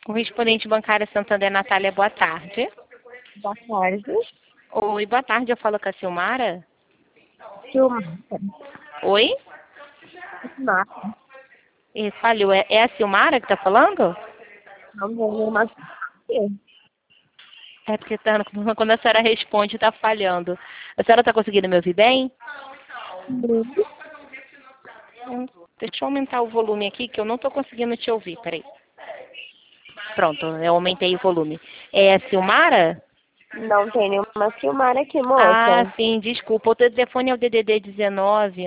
Correspondente bancária Santander, Natália, boa tarde. Boa tarde. Oi, boa tarde, eu falo com a Silmara. Silmara. Oi? Silmara. Falhou, é a Silmara que tá falando? Não vou mais. É porque quando a senhora responde, tá falhando. A senhora tá conseguindo me ouvir bem? Deixa eu aumentar o volume aqui, que eu não tô conseguindo te ouvir, peraí. Pronto, eu aumentei o volume. É a Silmara? Não tem nenhuma Silmara aqui, Ah, moça. sim, desculpa. O telefone é o DDD 19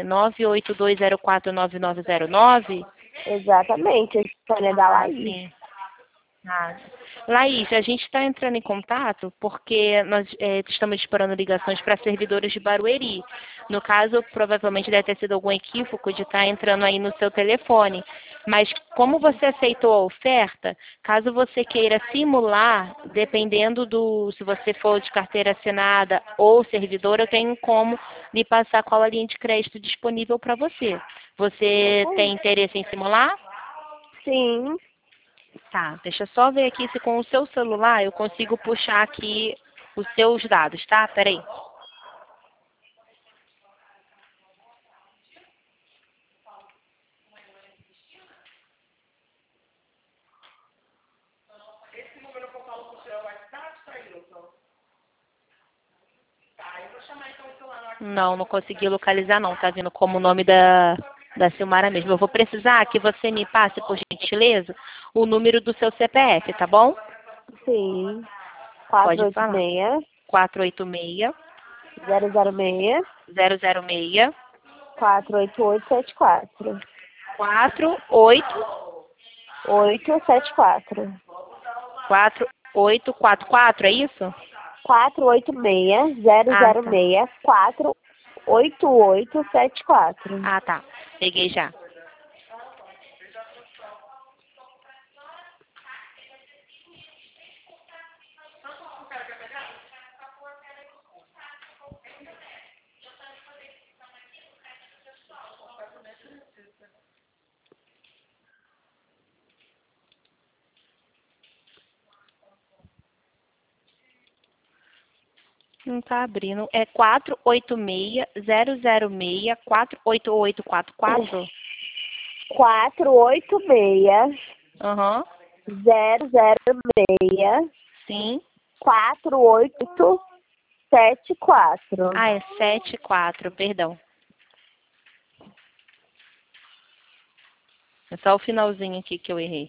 982049909. Exatamente. Esse telefone é da Ah, Laís. sim. Ah. Laís, a gente está entrando em contato porque nós estamos esperando ligações para servidores de Barueri. No caso, provavelmente deve ter sido algum equívoco de estar entrando aí no seu telefone. Mas como você aceitou a oferta, caso você queira simular, dependendo se você for de carteira assinada ou servidor, eu tenho como lhe passar qual a linha de crédito disponível para você. Você tem interesse em simular? Sim. Tá, deixa eu só ver aqui se com o seu celular eu consigo puxar aqui os seus dados, tá? Peraí. Não, não consegui localizar não, tá vindo como o nome da Silmara mesmo. Eu vou precisar que você me passe, por gentileza, o número do seu CPF, tá bom? Sim. Pode falar. 486 486 006 006 48874. 48 874. 4844, é isso? 486 Ah, tá. 006 48874. Ah, tá. Peguei já. Não tá abrindo. É 486 006 48844? 486 Aham. 006 Sim. 4874. Ah, é 74, perdão. É só o finalzinho aqui que eu errei.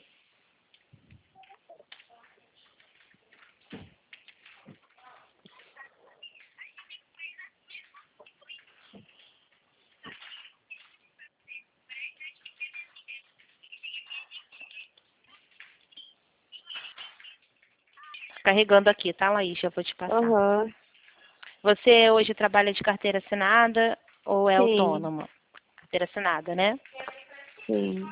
Carregando aqui, tá, Laís? Eu vou te passar. Aham. Você hoje trabalha de carteira assinada ou é Sim, autônoma? Carteira assinada, né? sim.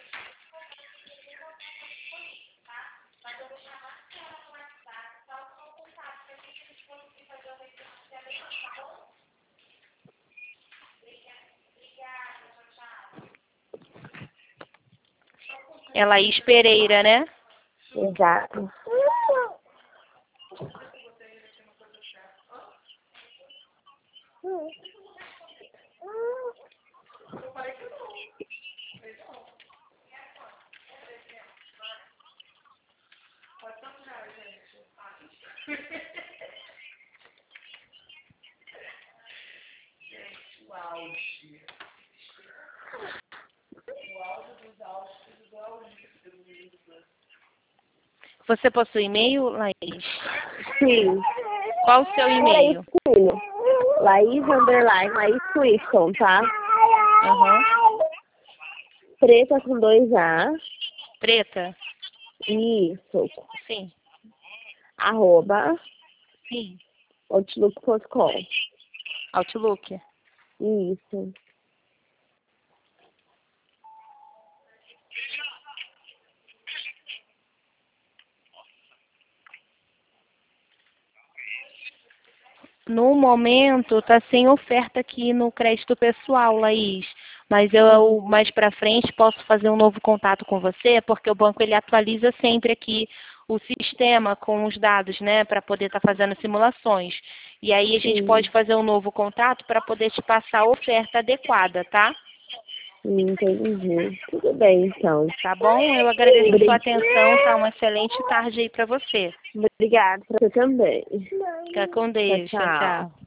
É Laís Pereira, né? Exato. Você possui e-mail, Laís? Sim. Qual o seu Peraí, e-mail? filho. Laís underline, Laís Clifton, tá? Aham. Preta com 2 A. Preta? Isso. Sim. Arroba Sim. outlook.com. Outlook? Isso. No momento, está sem oferta aqui no crédito pessoal, Laís. mas eu mais para frente posso fazer um novo contato com você, porque o banco ele atualiza sempre aqui o sistema com os dados, né, para poder estar fazendo simulações. E aí a gente Sim. pode fazer um novo contato para poder te passar a oferta adequada, tá? Entendi. Tudo bem, então. Tá bom? Eu agradeço a sua atenção, tá? Uma excelente tarde aí para você. Obrigada para você também. Fica com Tchau, Deus. Tchau, tchau. tchau.